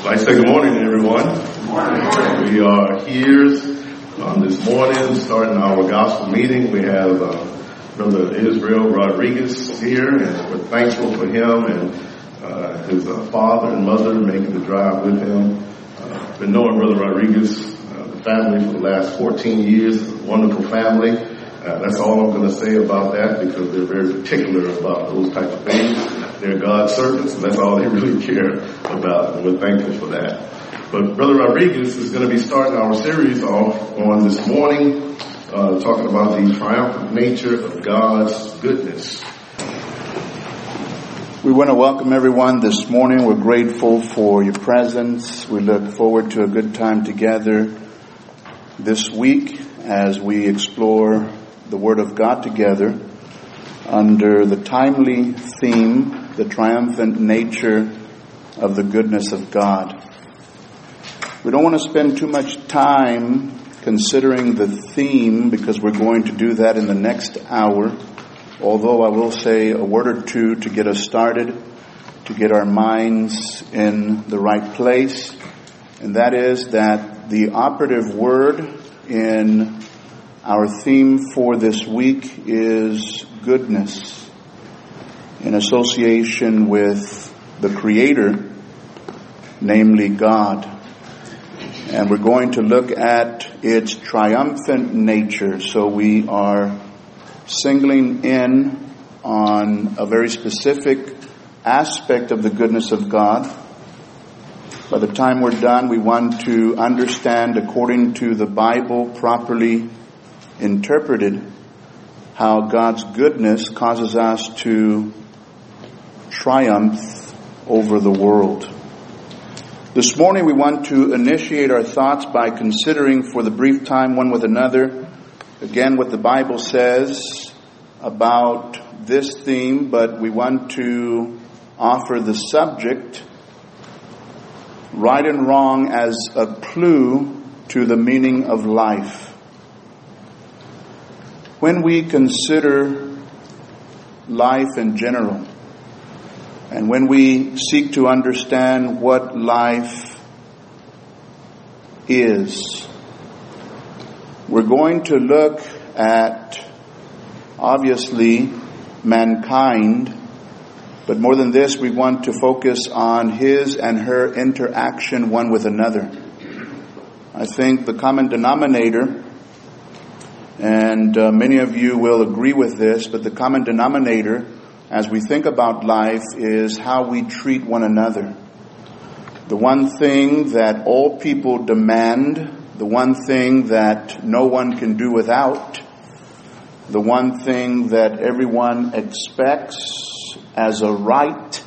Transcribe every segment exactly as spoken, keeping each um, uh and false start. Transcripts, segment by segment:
I'd like to say good morning to everyone. Good morning. We are here um, this morning starting our gospel meeting. We have uh, Brother Israel Rodriguez here, and we're thankful for him and uh, his uh, father and mother making the drive with him. Uh, been knowing Brother Rodriguez, uh, the family, for the last fourteen years. Wonderful family. Uh, that's all I'm going to say about that, because they're very particular about those types of things. They're God's servants, and that's all they really care about, and we're thankful for that. But Brother Rodriguez is going to be starting our series off on this morning, uh, talking about the triumphant nature of God's goodness. We want to welcome everyone this morning. We're grateful for your presence. We look forward to a good time together this week as we explore the Word of God together under the timely theme, the triumphant nature of the goodness of God. We don't want to spend too much time considering the theme, because we're going to do that in the next hour, although I will say a word or two to get us started, to get our minds in the right place, and that is that the operative word in our theme for this week is goodness, in association with the Creator, namely God. And we're going to look at its triumphant nature. So we are singling in on a very specific aspect of the goodness of God. By the time we're done, we want to understand, according to the Bible, properly interpreted, how God's goodness causes us to triumph over the world. This morning we want to initiate our thoughts by considering for the brief time one with another, again, what the Bible says about this theme, but we want to offer the subject, right and wrong, as a clue to the meaning of life. When we consider life in general, and when we seek to understand what life is, we're going to look at, obviously, mankind, but more than this, we want to focus on his and her interaction one with another. I think the common denominator, and uh, many of you will agree with this, but the common denominator as we think about life is how we treat one another. The one thing that all people demand, the one thing that no one can do without, the one thing that everyone expects as a right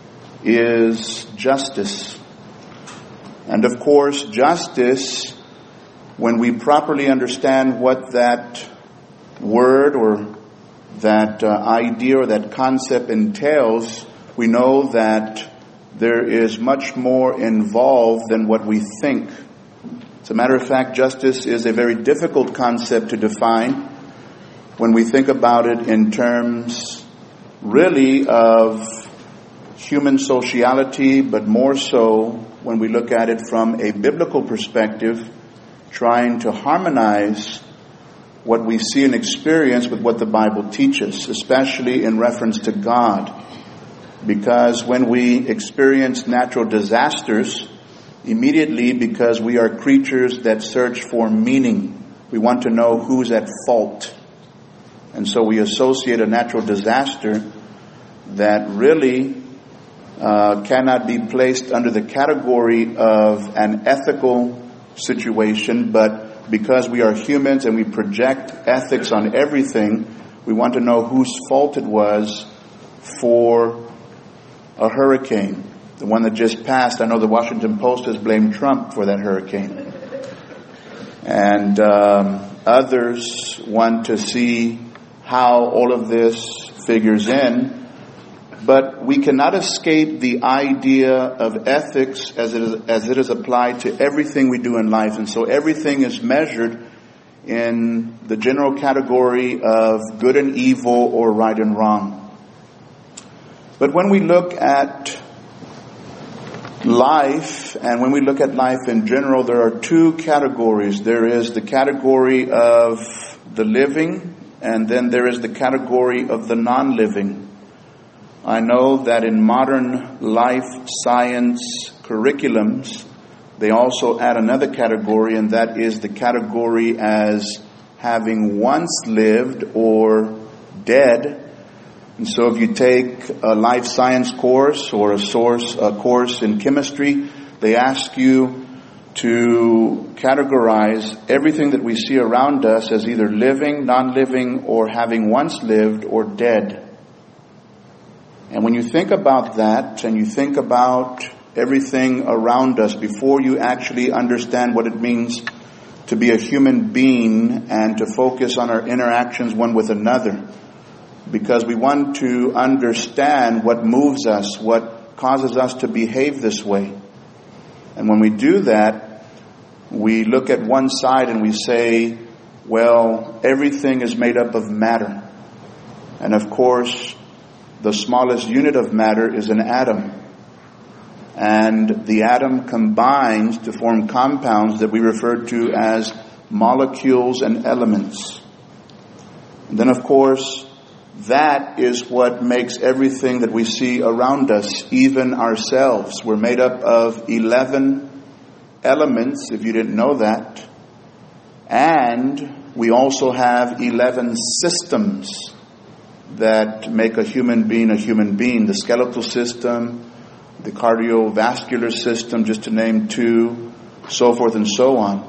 is justice. And of course, justice, when we properly understand what that word or that uh, idea or that concept entails, we know that there is much more involved than what we think. As a matter of fact, justice is a very difficult concept to define when we think about it in terms really of human sociality, but more so when we look at it from a biblical perspective, trying to harmonize what we see and experience with what the Bible teaches, especially in reference to God. Because when we experience natural disasters, immediately, because we are creatures that search for meaning, we want to know who's at fault. And so we associate a natural disaster that really uh, cannot be placed under the category of an ethical situation, but because we are humans and we project ethics on everything, we want to know whose fault it was for a hurricane. The one that just passed, I know the Washington Post has blamed Trump for that hurricane. And um, others want to see how all of this figures in. But we cannot escape the idea of ethics as it is, as it is applied to everything we do in life. And so everything is measured in the general category of good and evil or right and wrong. But when we look at life, and when we look at life in general, there are two categories. There is the category of the living, and then there is the category of the non-living. I know that in modern life science curriculums, they also add another category, and that is the category as having once lived or dead. And so if you take a life science course or a source a course in chemistry, they ask you to categorize everything that we see around us as either living, non-living, or having once lived or dead. And when you think about that, and you think about everything around us, before you actually understand what it means to be a human being and to focus on our interactions one with another, because we want to understand what moves us, what causes us to behave this way. And when we do that, we look at one side and we say, well, everything is made up of matter. And of course, the smallest unit of matter is an atom. And the atom combines to form compounds that we refer to as molecules and elements. And then of course, that is what makes everything that we see around us, even ourselves. We're made up of eleven elements, if you didn't know that. And we also have eleven systems that make a human being a human being. The skeletal system, the cardiovascular system, just to name two, so forth and so on.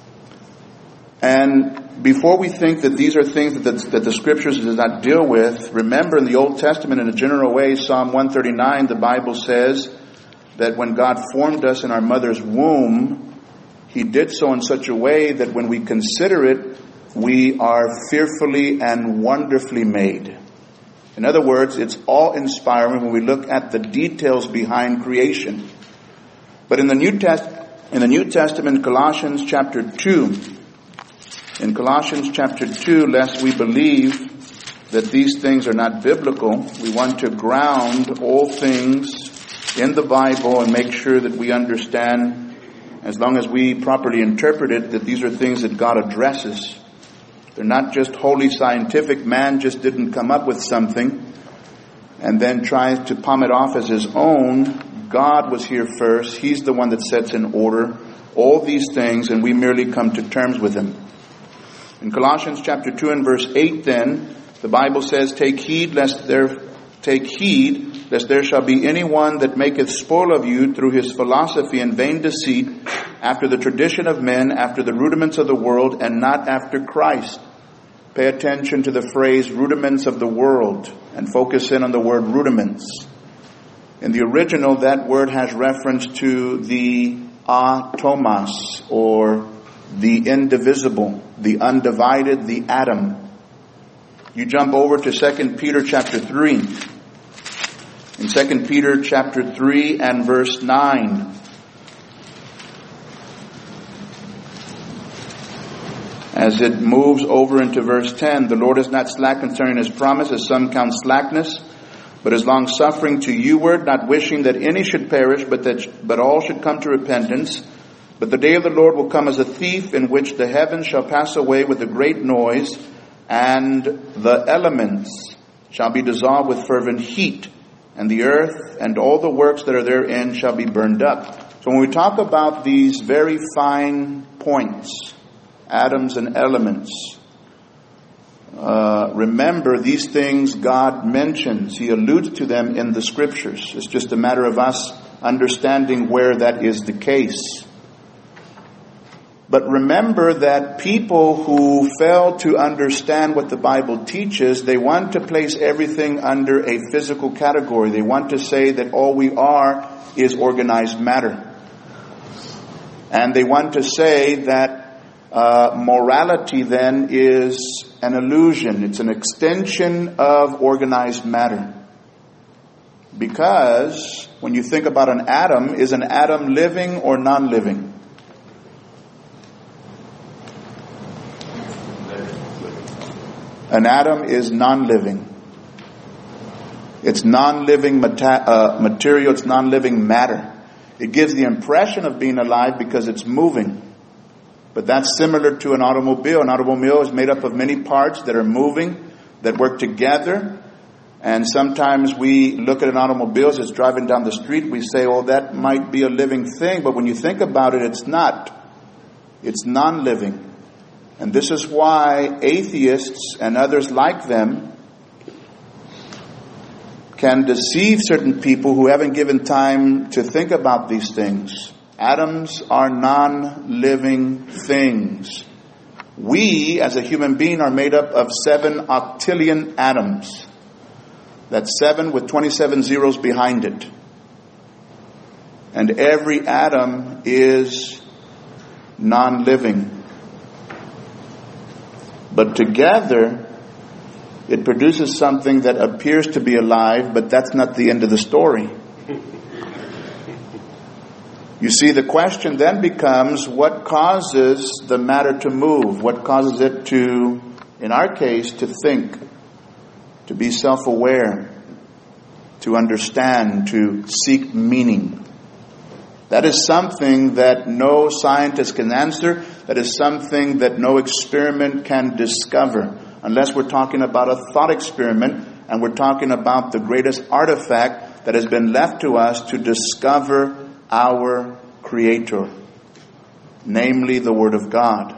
And before we think that these are things that the, that the scriptures does not deal with, remember in the Old Testament in a general way, Psalm one thirty-nine, the Bible says that when God formed us in our mother's womb, He did so in such a way that when we consider it, we are fearfully and wonderfully made. In other words, it's awe-inspiring when we look at the details behind creation. But in the New Test, in the New Testament, Colossians chapter two, in Colossians chapter two, lest we believe that these things are not biblical, we want to ground all things in the Bible and make sure that we understand, as long as we properly interpret it, that these are things that God addresses. They're not just wholly scientific. Man just didn't come up with something and then try to palm it off as his own. God was here first. He's the one that sets in order all these things, and we merely come to terms with Him. In Colossians chapter two and verse eight then, the Bible says, Take heed lest there, take heed lest there shall be anyone that maketh spoil of you through his philosophy and vain deceit, after the tradition of men, after the rudiments of the world, and not after Christ. Pay attention to the phrase rudiments of the world and focus in on the word rudiments. In the original, that word has reference to the atomos, or the indivisible, the undivided, the atom. You jump over to Second Peter chapter three. In Second Peter chapter three and verse nine. As it moves over into verse ten, the Lord is not slack concerning His promise, as some count slackness, but is long suffering to youward, not wishing that any should perish, but that but all should come to repentance. But the day of the Lord will come as a thief, in which the heavens shall pass away with a great noise, and the elements shall be dissolved with fervent heat, and the earth and all the works that are therein shall be burned up. So when we talk about these very fine points, atoms and elements, uh, remember these things God mentions. He alludes to them in the scriptures. It's just a matter of us understanding where that is the case. But remember that people who fail to understand what the Bible teaches, they want to place everything under a physical category. They want to say that all we are is organized matter. And they want to say that uh, morality then is an illusion. It's an extension of organized matter. Because when you think about an atom, is an atom living or non-living? An atom is non-living. It's non-living mata- uh, material. It's non-living matter. It gives the impression of being alive because it's moving. But that's similar to an automobile. An automobile is made up of many parts that are moving, that work together. And sometimes we look at an automobile as it's driving down the street. We say, oh, that might be a living thing. But when you think about it, it's not. It's non-living. And this is why atheists and others like them can deceive certain people who haven't given time to think about these things. Atoms are non-living things. We, as a human being, are made up of seven octillion atoms. That's seven with twenty-seven zeros behind it. And every atom is non-living. But together, it produces something that appears to be alive, but that's not the end of the story. You see, the question then becomes, what causes the matter to move? What causes it to, in our case, to think, to be self-aware, to understand, to seek meaning? That is something that no scientist can answer. That is something that no experiment can discover. Unless we're talking about a thought experiment and we're talking about the greatest artifact that has been left to us to discover our Creator, namely the Word of God.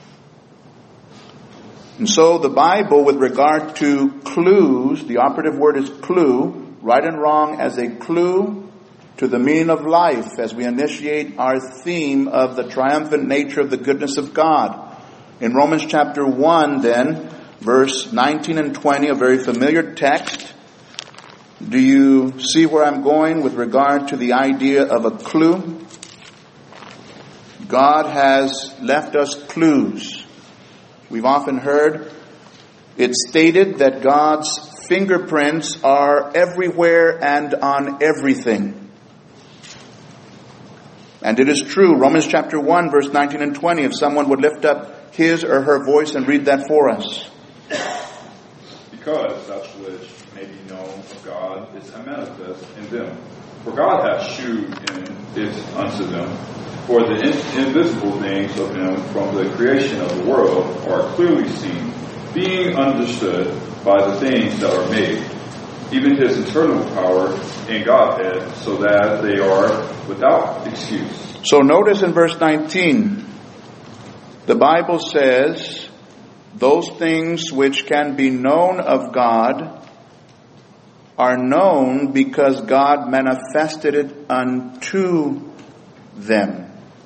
And so the Bible, with regard to clues, the operative word is clue, right and wrong as a clue to the meaning of life as we initiate our theme of the triumphant nature of the goodness of God. In Romans chapter one then, verse nineteen and twenty, a very familiar text. Do you see where I'm going with regard to the idea of a clue? God has left us clues. We've often heard it stated that God's fingerprints are everywhere and on everything. And it is true. Romans chapter one, verse nineteen and twenty, if someone would lift up his or her voice and read that for us. Because such which may be known of God is manifest in them. For God hath shewed in it unto them. For the in- invisible things of him from the creation of the world are clearly seen, being understood by the things that are made, even his eternal power in Godhead, so that they are without excuse. So notice in verse nineteen, the Bible says, those things which can be known of God are known because God manifested it unto them.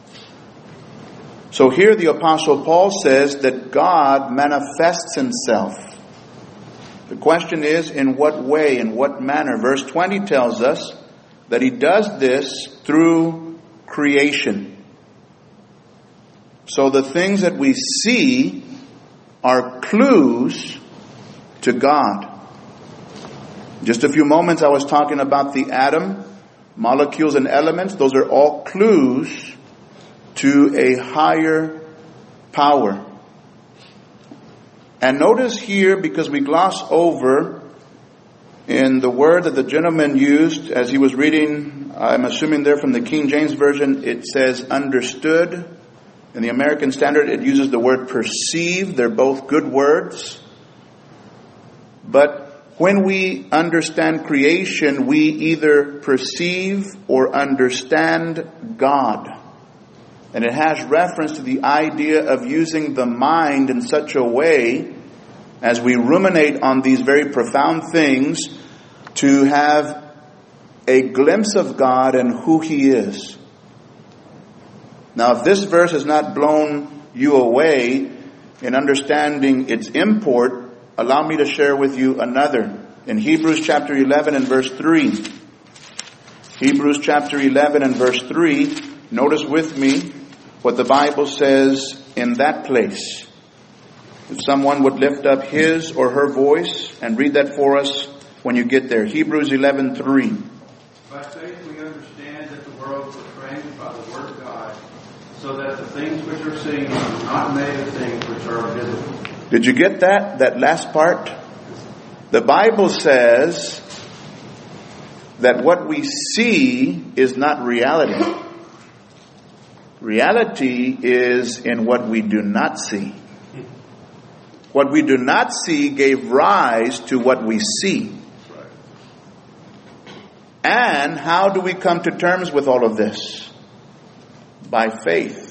So here the Apostle Paul says that God manifests himself. The question is, in what way, in what manner? Verse twenty tells us that he does this through creation. So the things that we see are clues to God. Just a few moments I was talking about the atom, molecules and elements. Those are all clues to a higher power. And notice here, because we gloss over in the word that the gentleman used as he was reading, I'm assuming there from the King James Version, it says understood. In the American Standard, it uses the word perceive. They're both good words. But when we understand creation, we either perceive or understand God. And it has reference to the idea of using the mind in such a way as we ruminate on these very profound things to have a glimpse of God and who He is. Now, if this verse has not blown you away in understanding its import, allow me to share with you another. In Hebrews chapter eleven and verse three. Hebrews chapter eleven and verse three. Notice with me what the Bible says in that place. If someone would lift up his or her voice and read that for us when you get there. Hebrews eleven three. By faith we understand that the world was framed by the Word of God, so that the things which are seen are not made of things which are visible. Did you get that? That last part? The Bible says that what we see is not reality. Reality is in what we do not see. What we do not see gave rise to what we see. And how do we come to terms with all of this? By faith.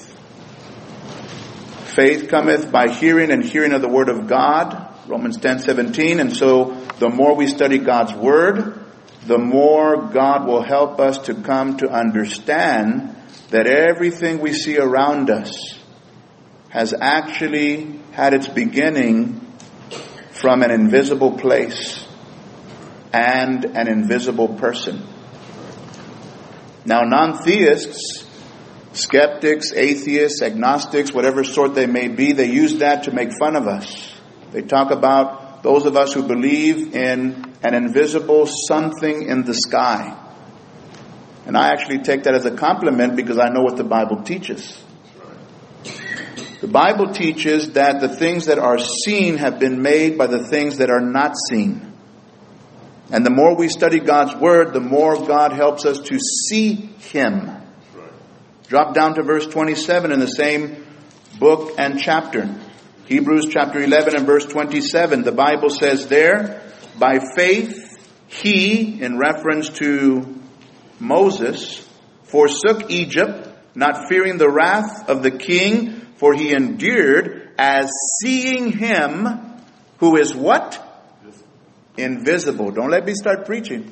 Faith cometh by hearing, and hearing of the word of God. Romans ten seventeen. And so the more we study God's word, the more God will help us to come to understand that everything we see around us has actually had its beginning from an invisible place and an invisible person. Now, non-theists, skeptics, atheists, agnostics, whatever sort they may be, they use that to make fun of us. They talk about those of us who believe in an invisible something in the sky. And I actually take that as a compliment because I know what the Bible teaches. The Bible teaches that the things that are seen have been made by the things that are not seen. And the more we study God's Word, the more God helps us to see Him. Drop down to verse twenty-seven in the same book and chapter. Hebrews chapter eleven and verse twenty-seven. The Bible says there, by faith he, in reference to Moses, forsook Egypt, not fearing the wrath of the king, for he endured as seeing him who is what? Invisible. Don't let me start preaching.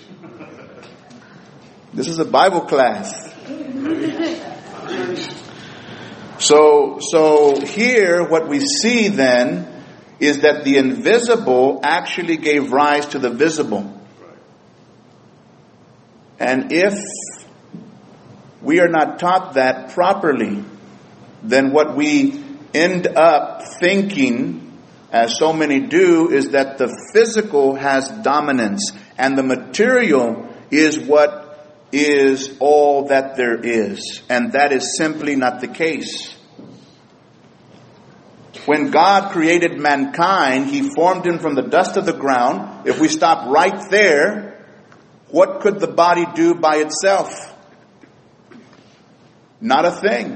This is a Bible class. So, so here what we see then is that the invisible actually gave rise to the visible. And if we are not taught that properly, then what we end up thinking, as so many do, is that the physical has dominance and the material is what is all that there is. And that is simply not the case. When God created mankind, He formed him from the dust of the ground. If we stop right there, what could the body do by itself? Not a thing.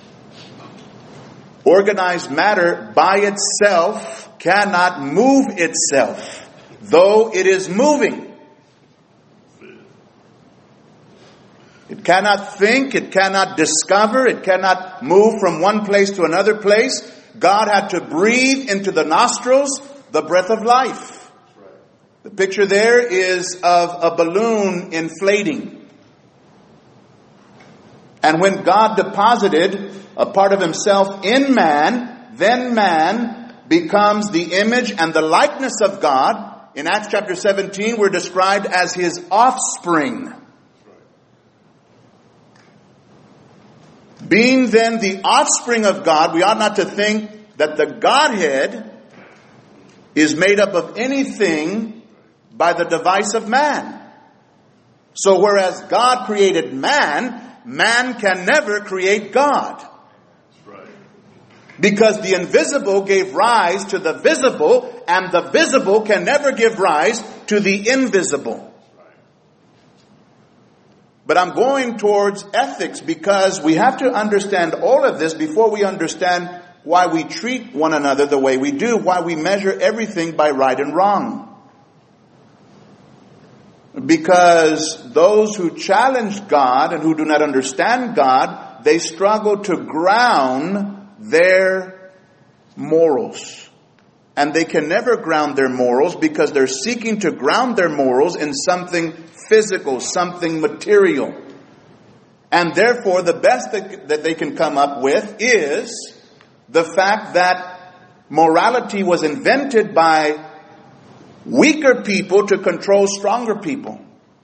Organized matter by itself cannot move itself, though it is moving. It cannot think, it cannot discover, it cannot move from one place to another place. God had to breathe into the nostrils the breath of life. The picture there is of a balloon inflating. And when God deposited a part of Himself in man, then man becomes the image and the likeness of God. In Acts chapter seventeen, we're described as His offspring. Being then the offspring of God, we ought not to think that the Godhead is made up of anything by the device of man. So whereas God created man, man can never create God. Because the invisible gave rise to the visible, and the visible can never give rise to the invisible. But I'm going towards ethics because we have to understand all of this before we understand why we treat one another the way we do, why we measure everything by right and wrong. Because those who challenge God and who do not understand God, they struggle to ground their morals. And they can never ground their morals because they're seeking to ground their morals in something physical, something material. And therefore, the best that, that they can come up with is the fact that morality was invented by weaker people to control stronger people.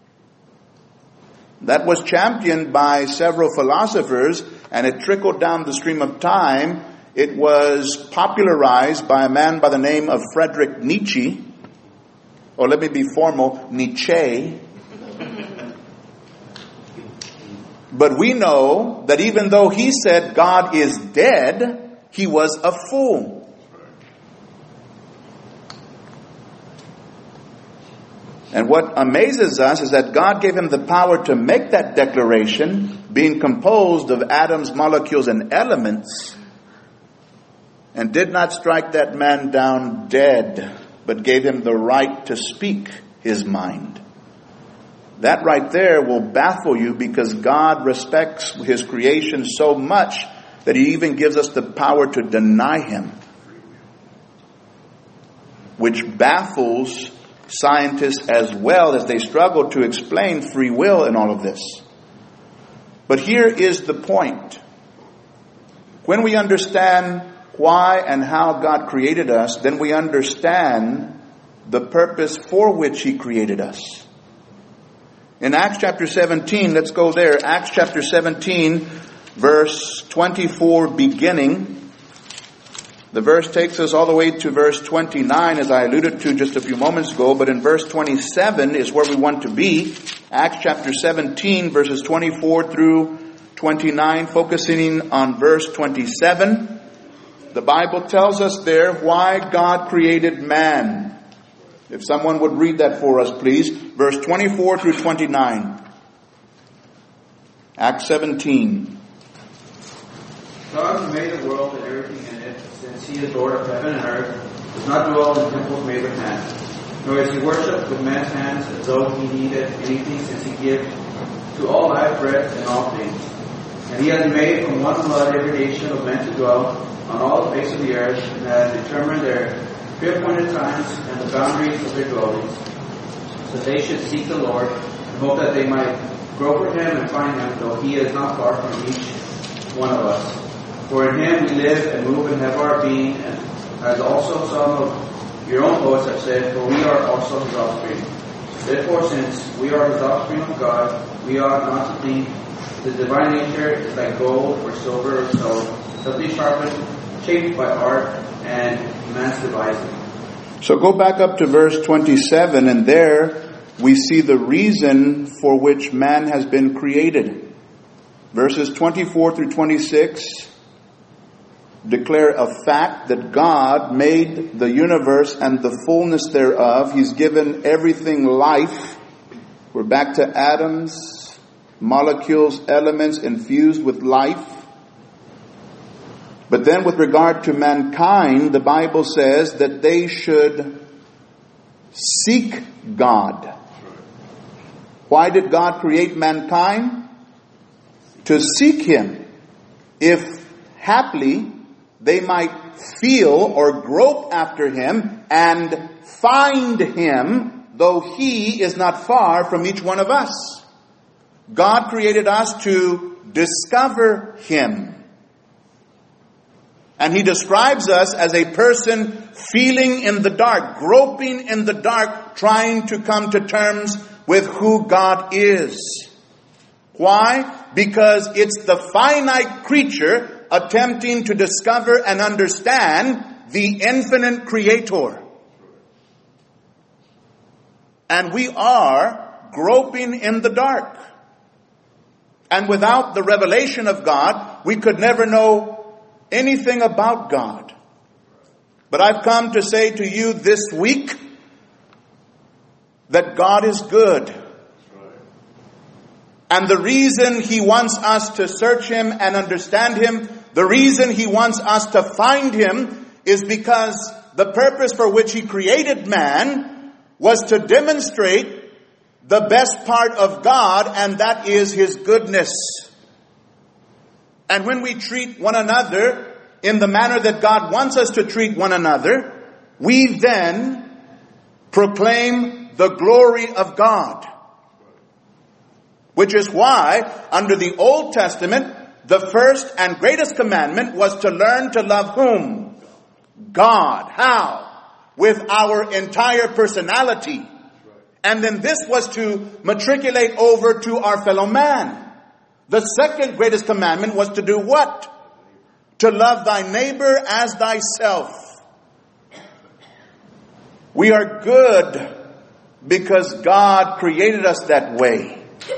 That was championed by several philosophers, and it trickled down the stream of time. It was popularized by a man by the name of Friedrich Nietzsche, or let me be formal, Nietzsche. But we know that even though he said God is dead, he was a fool. And what amazes us is that God gave him the power to make that declaration, being composed of atoms, molecules, and elements, and did not strike that man down dead, but gave him the right to speak his mind. That right there will baffle you, because God respects his creation so much that he even gives us the power to deny him, which baffles scientists as well as they struggle to explain free will in all of this. But here is the point. When we understand why and how God created us, then we understand the purpose for which he created us. In Acts chapter seventeen, let's go there. Acts chapter seventeen, verse twenty-four beginning. The verse takes us all the way to verse twenty-nine, as I alluded to just a few moments ago. But in verse twenty-seven is where we want to be. Acts chapter seventeen, verses twenty-four through twenty-nine, focusing on verse twenty-seven. The Bible tells us there why God created man. If someone would read that for us, please. Verse twenty-four through twenty-nine. Acts seventeen. God who made the world and everything in it, since he is Lord of heaven and earth, does not dwell in temples made with hands, nor is he worshipped with man's hands as though he needed anything, since he gives to all life, breath, and all things. And he has made from one blood every nation of men to dwell on all the face of the earth, and has determined their pre-appointed times and the boundaries of their dwellings, so that they should seek the Lord, and hope that they might grope for him and find him, though he is not far from each one of us. For in him we live and move and have our being, and as also some of your own poets have said, for we are also his offspring. Therefore, since we are his offspring of God, we ought not to think the divine nature is like gold or silver or stone, something sharpened, shaped by art and man's devising. So go back up to verse twenty-seven, and there we see the reason for which man has been created. Verses twenty-four through twenty-six declare a fact that God made the universe and the fullness thereof. He's given everything life. We're back to atoms, molecules, elements infused with life. But then with regard to mankind, the Bible says that they should seek God. Why did God create mankind? To seek him. If haply they might feel or grope after him and find him, though he is not far from each one of us. God created us to discover him. And he describes us as a person feeling in the dark, groping in the dark, trying to come to terms with who God is. Why? Because it's the finite creature attempting to discover and understand the infinite creator. And we are groping in the dark. And without the revelation of God, we could never know anything about God. But I've come to say to you this week that God is good. And the reason he wants us to search him and understand him, the reason he wants us to find him, is because the purpose for which he created man was to demonstrate the best part of God, and that is his goodness. And when we treat one another in the manner that God wants us to treat one another, we then proclaim the glory of God. Which is why, under the Old Testament, the first and greatest commandment was to learn to love whom? God. How? With our entire personality. And then this was to matriculate over to our fellow man. The second greatest commandment was to do what? To love thy neighbor as thyself. We are good because God created us that way.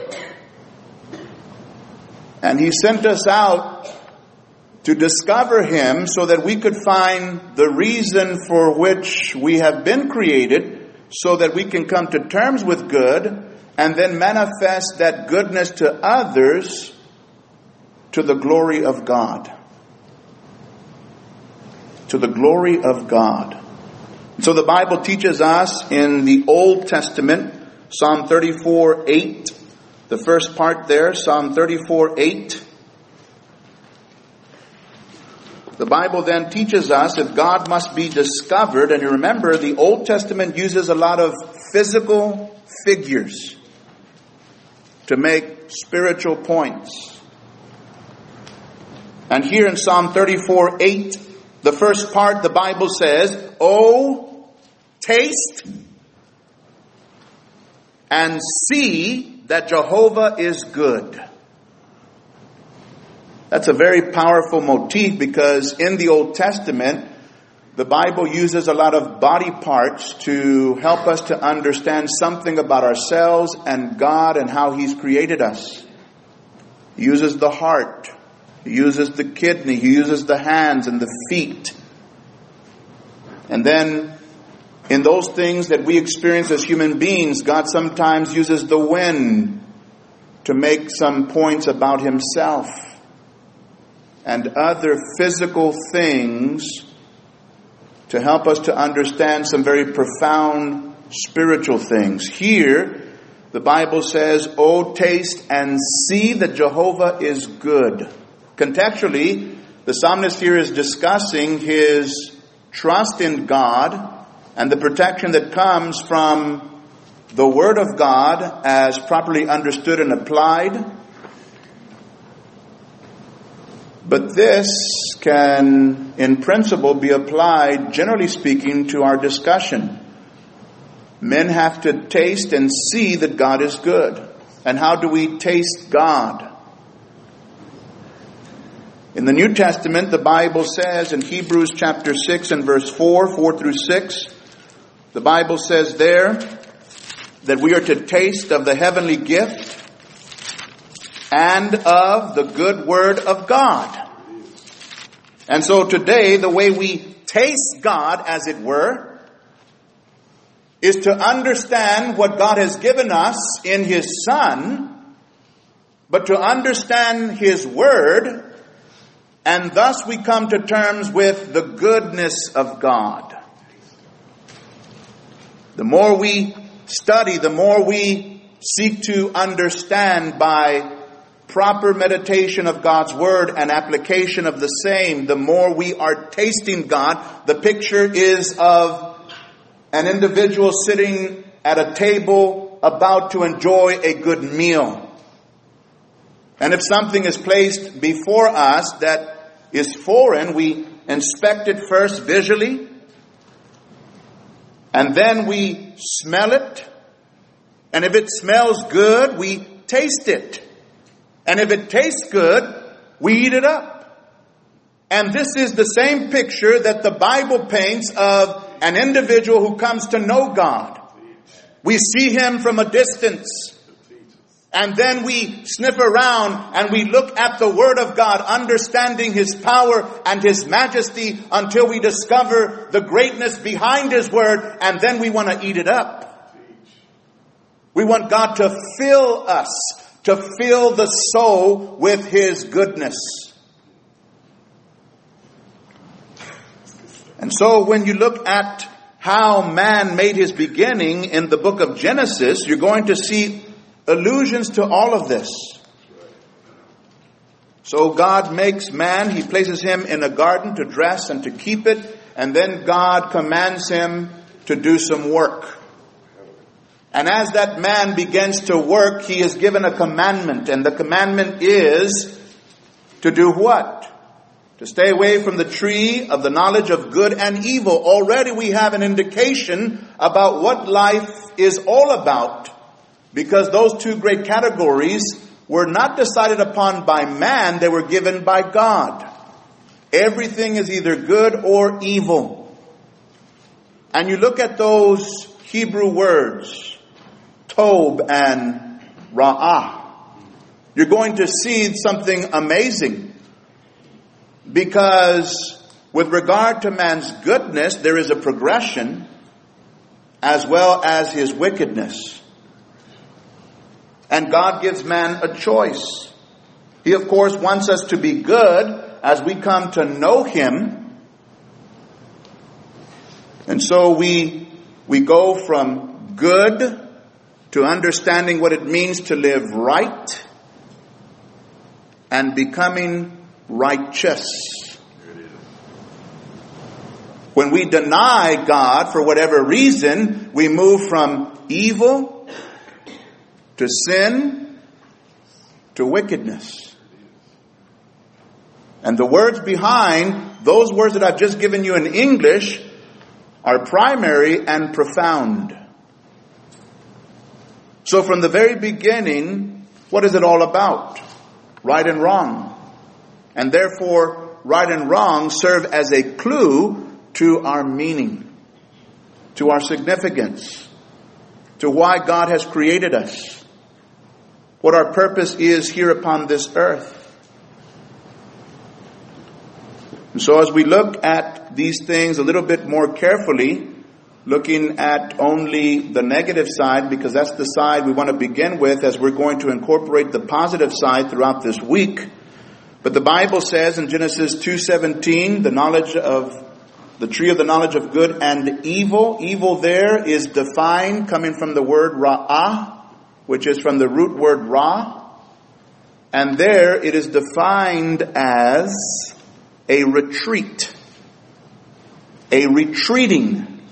And he sent us out to discover him so that we could find the reason for which we have been created, so that we can come to terms with good and then manifest that goodness to others to the glory of God. To the glory of God. So the Bible teaches us in the Old Testament, Psalm thirty-four eight, the first part there, Psalm thirty-four eight. The Bible then teaches us that God must be discovered, and you remember the Old Testament uses a lot of physical figures to make spiritual points. And here in Psalm thirty-four eight, the first part, the Bible says, "Oh, taste and see that Jehovah is good." That's a very powerful motif, because in the Old Testament, the Bible uses a lot of body parts to help us to understand something about ourselves and God and how He's created us. He uses the heart. He uses the kidney. He uses the hands and the feet. And then in those things that we experience as human beings, God sometimes uses the wind to make some points about Himself and other physical things to help us to understand some very profound spiritual things. Here, the Bible says, "Oh, taste and see that Jehovah is good." Contextually, the psalmist here is discussing his trust in God and the protection that comes from the Word of God as properly understood and applied. But this can, in principle, be applied, generally speaking, to our discussion. Men have to taste and see that God is good. And how do we taste God? In the New Testament, the Bible says in Hebrews chapter six and verse four, four through six, the Bible says there that we are to taste of the heavenly gift and of the good word of God. And so today, the way we taste God, as it were, is to understand what God has given us in His Son, but to understand His Word, and thus we come to terms with the goodness of God. The more we study, the more we seek to understand by proper meditation of God's Word and application of the same, the more we are tasting God. The picture is of an individual sitting at a table about to enjoy a good meal. And if something is placed before us that is foreign, we inspect it first visually, and then we smell it. And if it smells good, we taste it. And if it tastes good, we eat it up. And this is the same picture that the Bible paints of an individual who comes to know God. We see Him from a distance. And then we sniff around and we look at the Word of God, understanding His power and His majesty until we discover the greatness behind His Word, and then we want to eat it up. We want God to fill us, to fill the soul with His goodness. And so when you look at how man made his beginning in the book of Genesis, you're going to see allusions to all of this. So God makes man, He places him in a garden to dress and to keep it, and then God commands him to do some work. And as that man begins to work, he is given a commandment, and the commandment is to do what? To stay away from the tree of the knowledge of good and evil. Already we have an indication about what life is all about, because those two great categories were not decided upon by man, they were given by God. Everything is either good or evil. And you look at those Hebrew words, Tob and Ra'ah, you're going to see something amazing. Because with regard to man's goodness, there is a progression. as well as his wickedness. And God gives man a choice. He, of course, wants us to be good as we come to know him. And so we, we go from good to understanding what it means to live right and becoming righteous. When we deny God for whatever reason, we move from evil to sin to wickedness. And the words behind those words that I've just given you in English are primary and profound. So from the very beginning, what is it all about? Right and wrong. And therefore, right and wrong serve as a clue to our meaning, to our significance, to why God has created us, what our purpose is here upon this earth. And so as we look at these things a little bit more carefully, looking at only the negative side, because that's the side we want to begin with as we're going to incorporate the positive side throughout this week. But the Bible says in Genesis two seventeen, the knowledge of the tree of the knowledge of good and evil. Evil there is defined coming from the word ra'ah, which is from the root word ra. And there it is defined as a retreat. A retreating.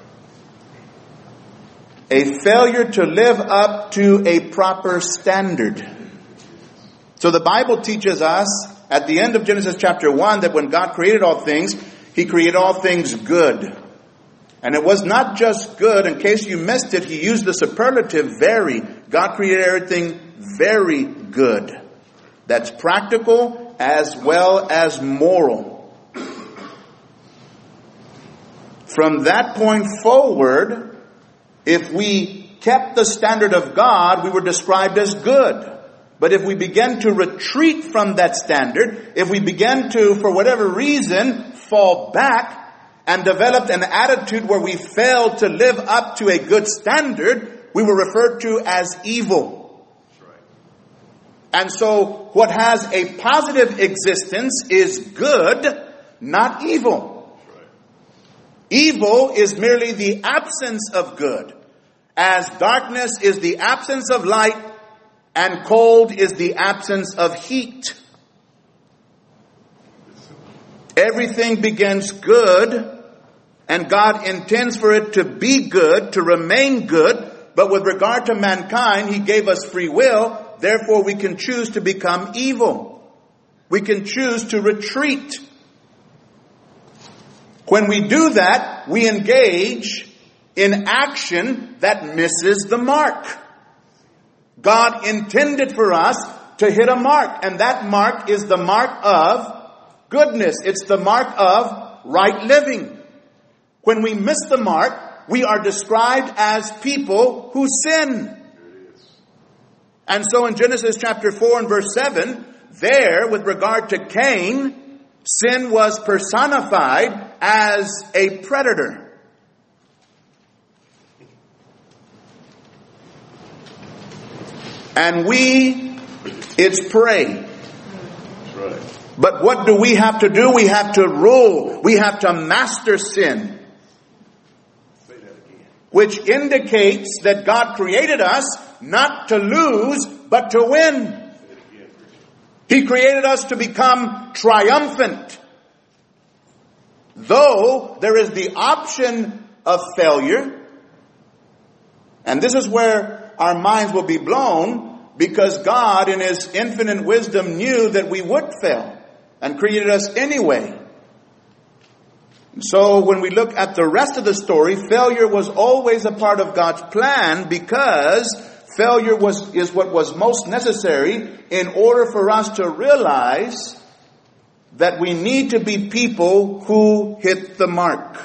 A failure to live up to a proper standard. So the Bible teaches us at the end of Genesis chapter one that when God created all things, He created all things good. And it was not just good. In case you missed it, He used the superlative very. God created everything very good. That's practical as well as moral. From that point forward, if we kept the standard of God, we were described as good. But if we began to retreat from that standard, if we began to, for whatever reason, fall back and developed an attitude where we failed to live up to a good standard, we were referred to as evil. That's right. And so what has a positive existence is good, not evil. That's right. Evil is merely the absence of good, as darkness is the absence of light and cold is the absence of heat. Everything begins good, and God intends for it to be good, to remain good. But with regard to mankind, He gave us free will. Therefore, we can choose to become evil. We can choose to retreat. When we do that, we engage in action that misses the mark. God intended for us to hit a mark, and that mark is the mark of goodness. It's the mark of right living. When we miss the mark, we are described as people who sin. And so in Genesis chapter four and verse seven, there with regard to Cain, sin was personified as a predator. And we, it's prey. That's right. But what do we have to do? We have to rule. We have to master sin. Say that again. Which indicates that God created us not to lose, but to win. He created us to become triumphant. Though there is the option of failure, and this is where our minds will be blown, because God in His infinite wisdom knew that we would fail and created us anyway. So when we look at the rest of the story, failure was always a part of God's plan, because failure was is what was most necessary in order for us to realize that we need to be people who hit the mark.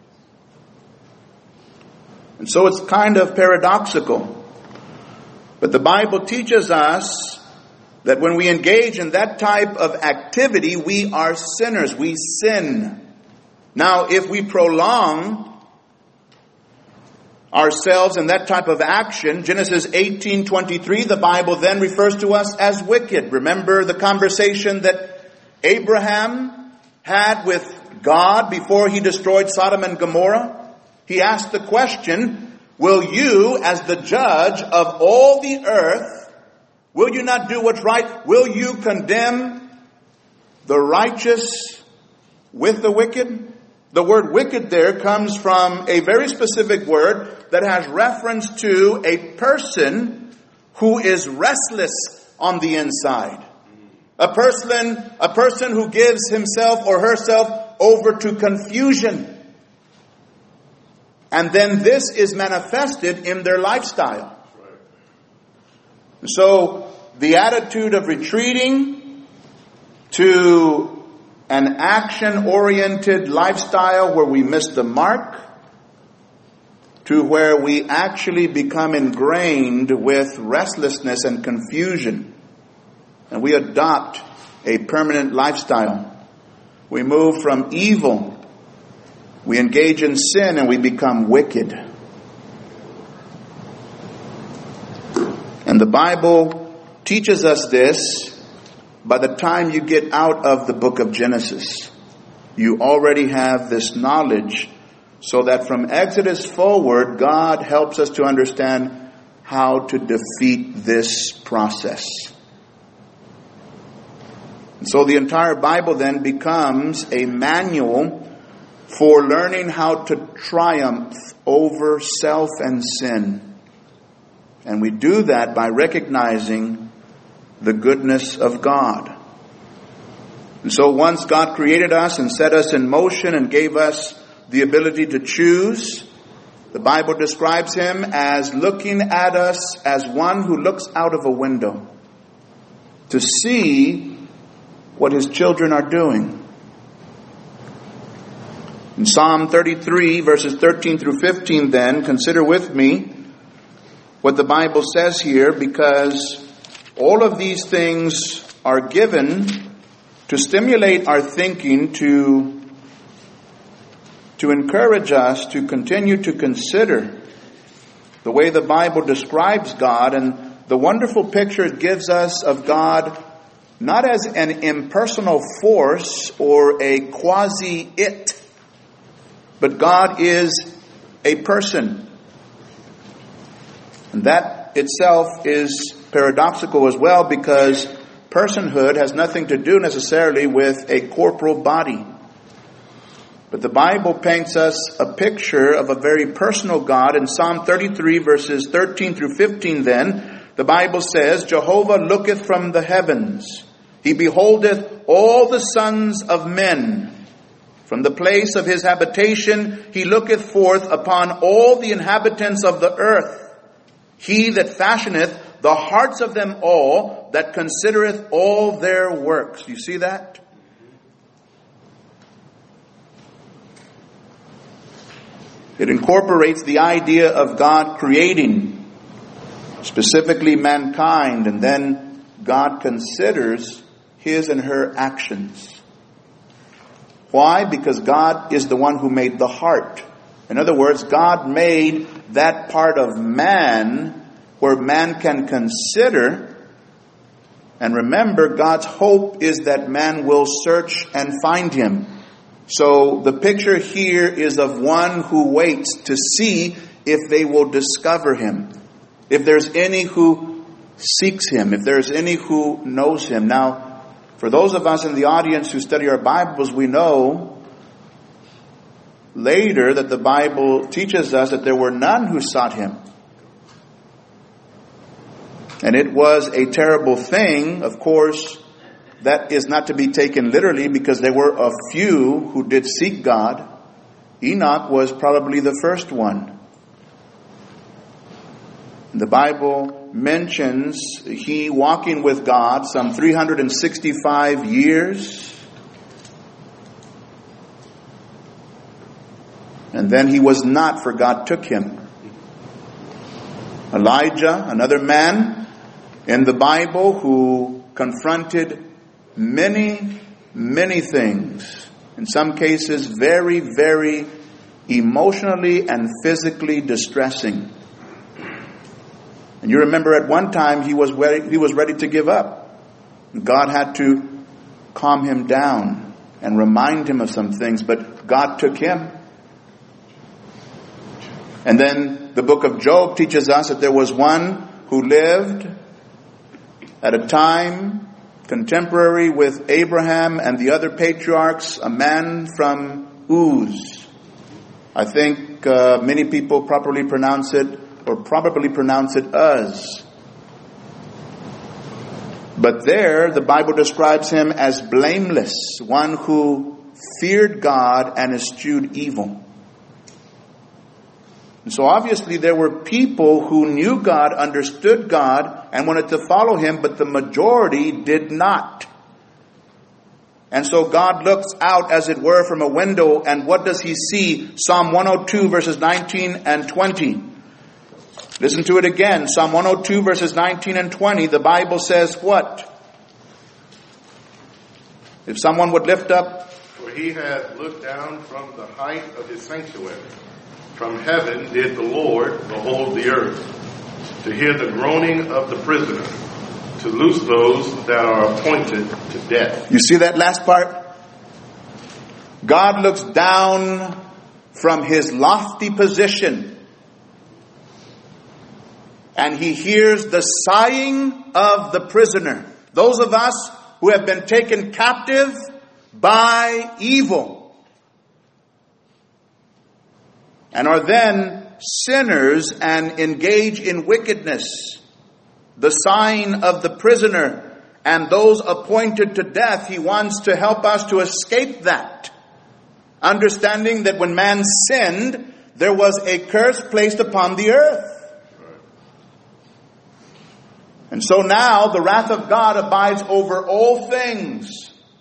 And so it's kind of paradoxical. But the Bible teaches us that when we engage in that type of activity, we are sinners. We sin. Now, if we prolong ourselves in that type of action, Genesis eighteen twenty-three, the Bible then refers to us as wicked. Remember the conversation that Abraham had with God before he destroyed Sodom and Gomorrah? He asked the question, will you, as the judge of all the earth, will you not do what's right? Will you condemn the righteous with the wicked? The word wicked there comes from a very specific word that has reference to a person who is restless on the inside. A person, a person who gives himself or herself over to confusion. And then this is manifested in their lifestyle. So the attitude of retreating to an action-oriented lifestyle where we miss the mark, to where we actually become ingrained with restlessness and confusion. And we adopt a permanent lifestyle. We move from evil. We engage in sin and we become wicked. And the Bible teaches us this by the time you get out of the book of Genesis. You already have this knowledge, so that from Exodus forward, God helps us to understand how to defeat this process. And so the entire Bible then becomes a manual for learning how to triumph over self and sin. And we do that by recognizing the goodness of God. And so once God created us and set us in motion and gave us the ability to choose, the Bible describes Him as looking at us as one who looks out of a window to see what His children are doing. In Psalm thirty-three, verses thirteen through fifteen, then, consider with me what the Bible says here, because all of these things are given to stimulate our thinking, to, to encourage us to continue to consider the way the Bible describes God and the wonderful picture it gives us of God, not as an impersonal force or a quasi-it, but God is a person. And that itself is paradoxical as well, because personhood has nothing to do necessarily with a corporal body. But the Bible paints us a picture of a very personal God. In Psalm thirty-three, verses thirteen through fifteen, then, the Bible says, Jehovah looketh from the heavens. He beholdeth all the sons of men. From the place of his habitation he looketh forth upon all the inhabitants of the earth. He that fashioneth the hearts of them all, that considereth all their works. You see that? It incorporates the idea of God creating, specifically mankind, and then God considers his and her actions. Why? Because God is the one who made the heart. In other words, God made that part of man where man can consider. And remember, God's hope is that man will search and find him. So the picture here is of one who waits to see if they will discover him. If there's any who seeks him. If there's any who knows him. Now, for those of us in the audience who study our Bibles, we know later that the Bible teaches us that there were none who sought him. And it was a terrible thing. Of course, that is not to be taken literally, because there were a few who did seek God. Enoch was probably the first one. The Bible mentions he walking with God some three hundred sixty-five years. And then he was not, for God took him. Elijah, another man in the Bible who confronted many, many things. In some cases, very, very emotionally and physically distressing. And you remember at one time he was ready, he was ready to give up. God had to calm him down and remind him of some things, but God took him. And then the book of Job teaches us that there was one who lived at a time contemporary with Abraham and the other patriarchs, a man from Uz. I think uh, many people properly pronounce it, or probably pronounce it Uz. But there, the Bible describes him as blameless, one who feared God and eschewed evil. And so obviously there were people who knew God, understood God, and wanted to follow him, but the majority did not. And so God looks out, as it were, from a window, and what does he see? Psalm one oh two verses nineteen and twenty. Listen to it again. Psalm one oh two verses nineteen and twenty. The Bible says what? If someone would lift up. For he hath looked down from the height of his sanctuary. From heaven did the Lord behold the earth, to hear the groaning of the prisoner, to loose those that are appointed to death. You see that last part? God looks down from his lofty position, and he hears the sighing of the prisoner. Those of us who have been taken captive by evil and are then sinners and engage in wickedness. The sighing of the prisoner and those appointed to death, he wants to help us to escape that. Understanding that when man sinned, there was a curse placed upon the earth. And so now the wrath of God abides over all things.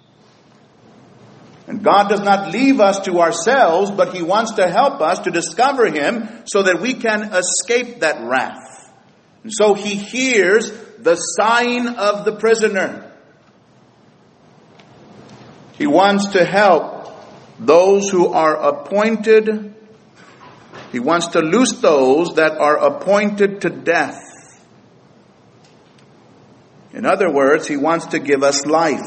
And God does not leave us to ourselves, but he wants to help us to discover him so that we can escape that wrath. And so he hears the sighing of the prisoner. He wants to help those who are appointed. He wants to loose those that are appointed to death. In other words, he wants to give us life.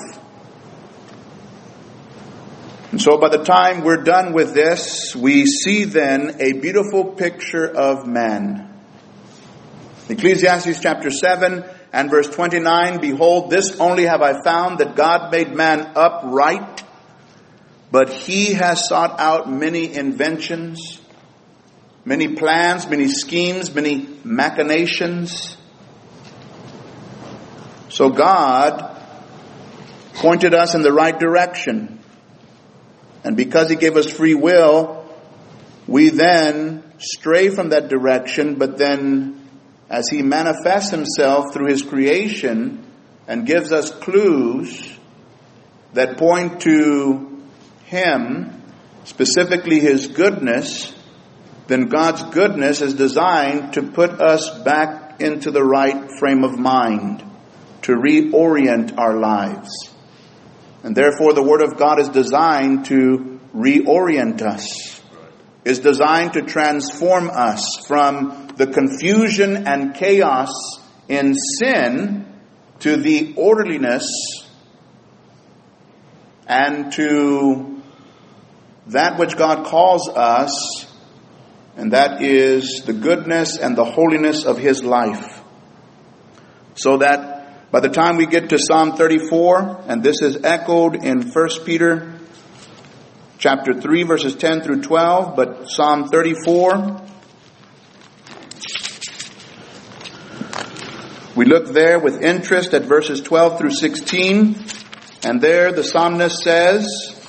And so by the time we're done with this, we see then a beautiful picture of man. Ecclesiastes chapter seven and verse twenty-nine, behold, this only have I found, that God made man upright, but he has sought out many inventions, many plans, many schemes, many machinations. So God pointed us in the right direction. And because he gave us free will, we then stray from that direction, but then as he manifests himself through his creation and gives us clues that point to him, specifically his goodness, then God's goodness is designed to put us back into the right frame of mind, to reorient our lives. And therefore the Word of God is designed to reorient us. Is designed to transform us from the confusion and chaos in sin to the orderliness and to that which God calls us, and that is the goodness and the holiness of his life. So that by the time we get to Psalm thirty-four, and this is echoed in First Peter chapter three, verses ten through twelve, but Psalm thirty-four, we look there with interest at verses twelve through sixteen, and there the psalmist says,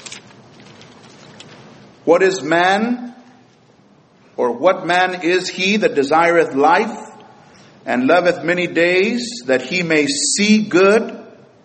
what is man, or what man is he that desireth life, and loveth many days, that he may see good?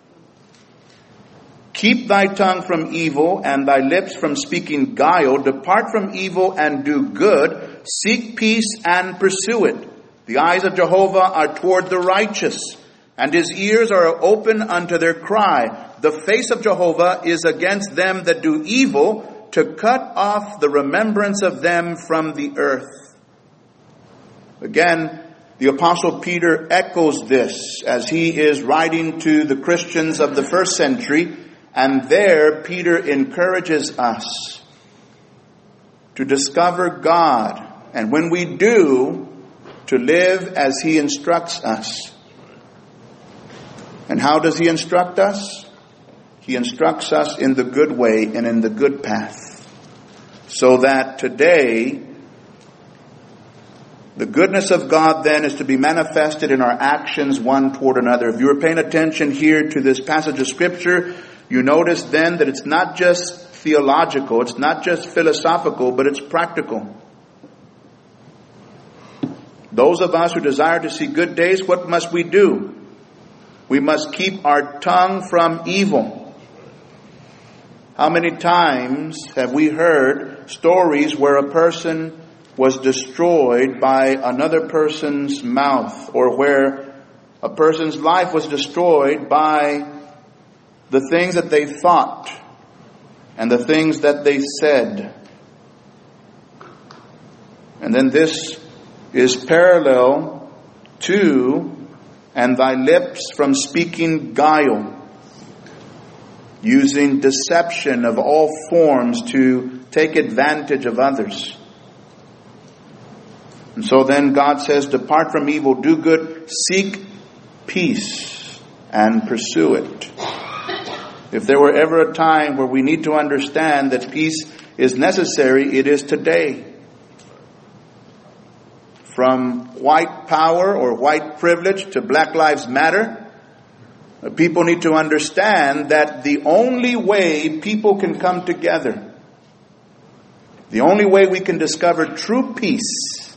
Keep thy tongue from evil, and thy lips from speaking guile. Depart from evil and do good. Seek peace and pursue it. The eyes of Jehovah are toward the righteous, and his ears are open unto their cry. The face of Jehovah is against them that do evil, to cut off the remembrance of them from the earth. Again, the Apostle Peter echoes this as he is writing to the Christians of the first century, and there Peter encourages us to discover God, and when we do, to live as he instructs us. And how does he instruct us? He instructs us in the good way and in the good path, so that today the goodness of God then is to be manifested in our actions one toward another. If you were paying attention here to this passage of Scripture, you notice then that it's not just theological, it's not just philosophical, but it's practical. Those of us who desire to see good days, what must we do? We must keep our tongue from evil. How many times have we heard stories where a person was destroyed by another person's mouth, or where a person's life was destroyed by the things that they thought and the things that they said? And then this is parallel to, and thy lips from speaking guile, using deception of all forms to take advantage of others. And so then God says, depart from evil, do good, seek peace, and pursue it. If there were ever a time where we need to understand that peace is necessary, it is today. From white power or white privilege to Black Lives Matter, people need to understand that the only way people can come together, the only way we can discover true peace,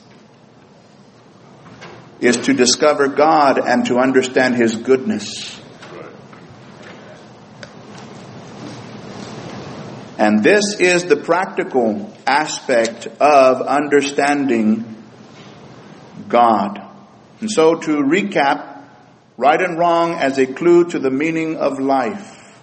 is to discover God and to understand His goodness. And this is the practical aspect of understanding God. And so to recap, right and wrong as a clue to the meaning of life.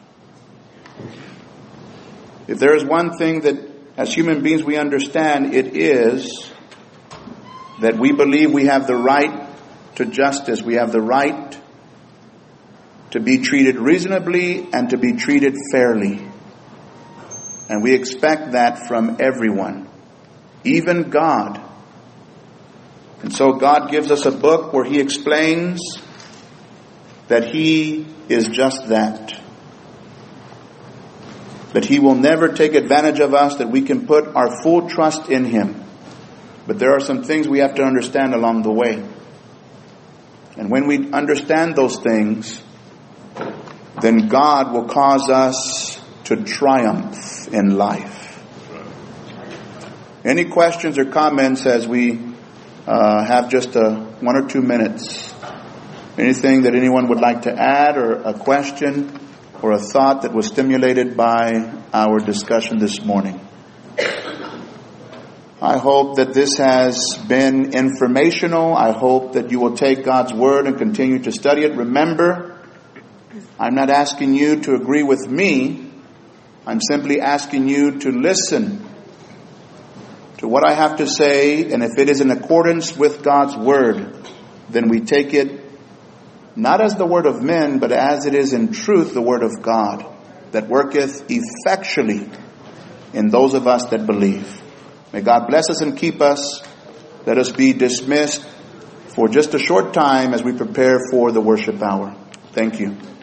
If there is one thing that as human beings we understand, it is that we believe we have the right to justice. We have the right to be treated reasonably and to be treated fairly. And we expect that from everyone, even God. And so God gives us a book where He explains that He is just that. That He will never take advantage of us, that we can put our full trust in Him. But there are some things we have to understand along the way. And when we understand those things, then God will cause us to triumph in life. Any questions or comments as we uh, have just a, one or two minutes? Anything that anyone would like to add, or a question or a thought that was stimulated by our discussion this morning? I hope that this has been informational. I hope that you will take God's Word and continue to study it. Remember, I'm not asking you to agree with me. I'm simply asking you to listen to what I have to say, and if it is in accordance with God's Word, then we take it not as the word of men, but as it is in truth the word of God, that worketh effectually in those of us that believe. May God bless us and keep us. Let us be dismissed for just a short time as we prepare for the worship hour. Thank you.